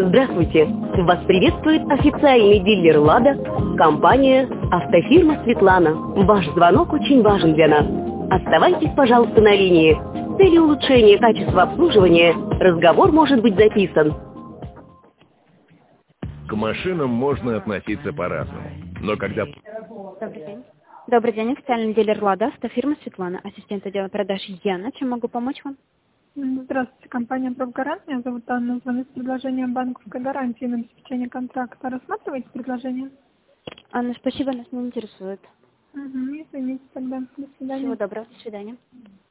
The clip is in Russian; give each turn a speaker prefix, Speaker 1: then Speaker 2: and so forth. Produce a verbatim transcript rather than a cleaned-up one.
Speaker 1: Здравствуйте! Вас приветствует официальный дилер «Лада», компания «Автофирма Светлана». Ваш звонок очень важен для нас. Оставайтесь, пожалуйста, на линии. С целью улучшения качества обслуживания разговор может быть записан.
Speaker 2: К машинам можно относиться по-разному. Но когда...
Speaker 3: Добрый день. Добрый день, официальный дилер «Лада», автофирма Светлана, ассистент отдела продаж Яна. Чем могу помочь вам?
Speaker 4: Здравствуйте, компания «Пробгарант». Меня зовут Анна. Звоню с предложением банковской гарантии на обеспечение контракта. Рассматриваете предложение?
Speaker 3: Анна, спасибо, нас не интересует.
Speaker 4: Угу, извините тогда. До свидания.
Speaker 3: Всего доброго, до свидания.